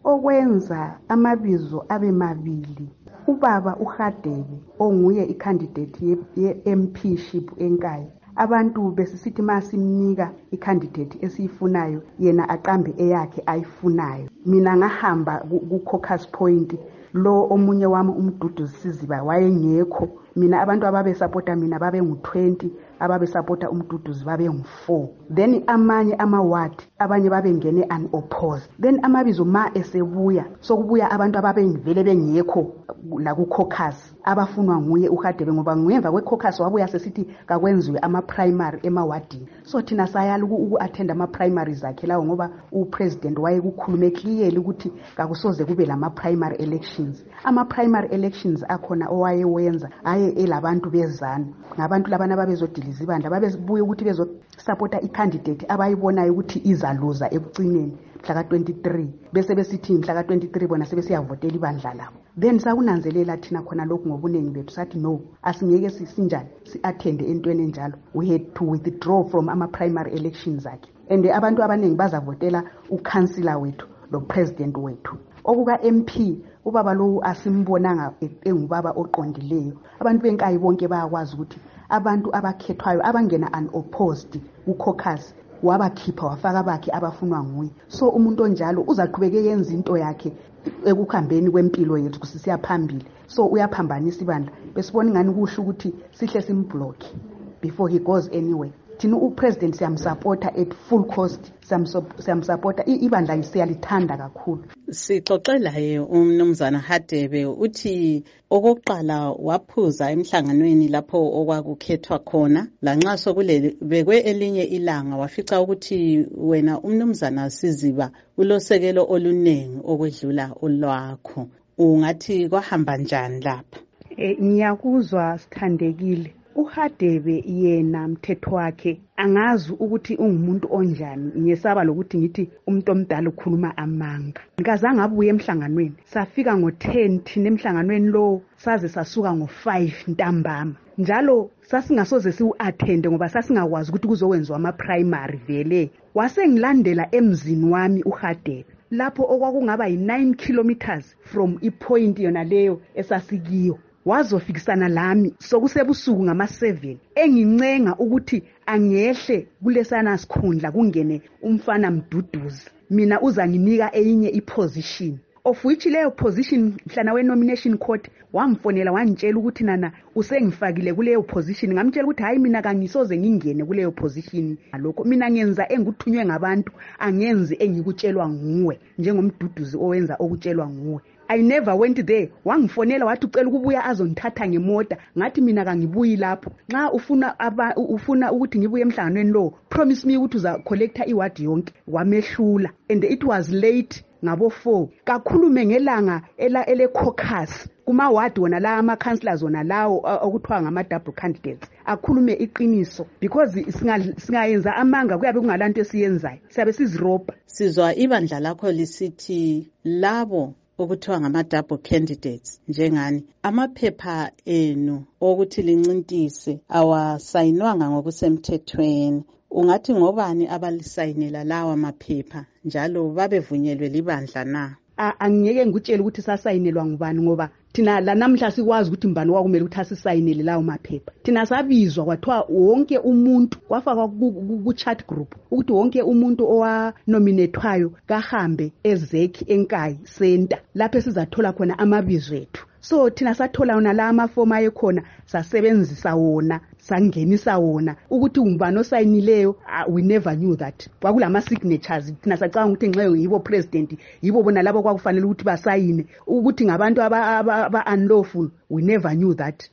okwenza amabizo abe mabili ubaba uRadebe onguye icandidate ye-MPship eNkayi abantu besisithi masimnika icandidate esiyifunayo yena aqambe eyakhe ayifunayo. Mina ngahamba ku-caucus point lo omunye wami uMduduzi Siziba wayengekho. Mina abantu ababe supporta mina babe ngu-20 ababe supporta uMduduzi babe ngu-4 then amanye ama-ward abanye babe ngene unopposed then amabizo ma esebuya sokubuya abantu ababe ngivele bengekho la ku-caucus abafunwa nguye uRadebe ngoba ngemva kwe-caucus wabuya sesithi kakwenziwe ama-primary emawadini. So thina sayala uku-attend ama-primaries akhe lawo ngoba upresident wayekukhulume clearly ukuthi kakusoze kube lama-primary elections. Ama-primary elections akhona owayewenza aye elabantu bezana ngabantu labana babezodiliza ibandla babebuye ukuthi bezosupporta icandidate abayibonayo ukuthi izaluza ekucineni mhla ka-23 bese besithi mhla ka-23 bona sebesiyavotela ibandla labo. Then sakunanzelela thina khona lokhu ngobuningi bethu sathi no asingeke sinjani si-attende entweni enjalo. We had to withdraw from ama-primary elections akhe and abantu abaningi bazavotela ukansila wethu lo president wethu. Okuka-MP ubaba lo asimbonanga engubaba oqondileyo. Abantu beNkayi bonke bayakwazi ukuthi abantu abakhethwayo abangena unopposed ku-caucus wabakhipha wafaka bakhe abafunwa nguye. So umuntu onjalo uzaqhubeke yenza into yakhe ekukhambeni kwempilo yethu kusisiya phambili. So uyaphambanisa ibandla besibona ngani kuhle ukuthi sihle simblock before he goes anywhere. Thina upresident siyamsupporta at full cost, siyamsupporta ibandla siyalithanda kakhulu. Sixoxelaye umnumzana Radebe uthi okokuqala waphuza emhlanganweni lapho okwakukhethwa khona lanxa sokulebekwe elinye ilanga wafica ukuthi wena umnumzana Siziba ulosekelo olunengi okwedlula olwakho. Ungathi kwahamba njani lapha? Ngiyakuzwa Sithandekile. uRadebe yena mthetho wakhe angazi ukuthi ungumuntu onjani. Ngiyesaba lokuthi ngithi umuntu omdala ukhuluma amanga. Ngikazange abuye emhlanganweni. Safika ngo-10 thina emhlanganweni lo saze sasuka ngo-5 ntambama. Njalo sasingasoze siu-attende ngoba sasingakwazi ukuthi kuzokwenziwa ama-primary vele. Wasengilandela emzini wami uRadebe lapho okwakungaba yi-9 kilometers from ipoint yona leyo esasikiyo. Wazofikisana lami sokusebusuku ngama-7 engincenga ukuthi angehle kulesana sikhundla kungene umfana Mduduzi. Mina uzanginika enye iposition of which leyo position mhlana we-nomination court wamfonela wangitshela ukuthi nana usengifakile kuleyo position. Ngamtshela ukuthi hayi mina kangisoze ngingene kuleyo position. Lokho mina ngenza enguthunywe ngabantu angenzi engikutshelwa nguwe njengomduduzi owenza okutshelwa nguwe. I never went there. Wangifonela wathi ucela ukubuya azongithatha ngemota. Ngathi mina kangibuyi lapho. Nxa ufuna ukuthi ngibuye emhlanganweni lo, promise me ukuthi uza collector iward yonke. Wamehlula and it was late ngabo 4. Kakhulume ngelanga ele caucus kuma ward wona la ama councillors wona lawo okuthiwa ngama double candidates. Akhulume iqiniso because singayenza amanga kuyabe kungalanto esiyenzayo. Siyabe siziroba. Sizwa ibandla lakho lisithi labo okuthiwa ngama-double candidates njengani amaphepha enu okuthi lincintise awasayinwanga ngokusemthethweni. Ungathi ngobani abalisayinela lawa maphepha njalo babevunyelwe libandla na? Angiyeke ngikutshela ukuthi sasayinelwa ngubani ngoba thina la namhla sikwazi ukuthi mbani wakumele ukuthi asisayinele lawo maphepha. Thina sabizwa kwathiwa wonke umuntu wafaka ku-chat group ukuthi wonke umuntu owanominethwayo kahambe ezekhi eNkayi center lapho sizathola khona amabizo ethu. So thina sathola wona la amafomu ayekhona sasebenzisa wona sangenisa wona ukuthi ungubani osayinileyo. We never knew that. Kwakulama signatures thina sacanga ukuthi nxeyo yibo president yibo bona labo kwakufanele ukuthi basayine ukuthi ngabantu aba unlawful. We never knew that.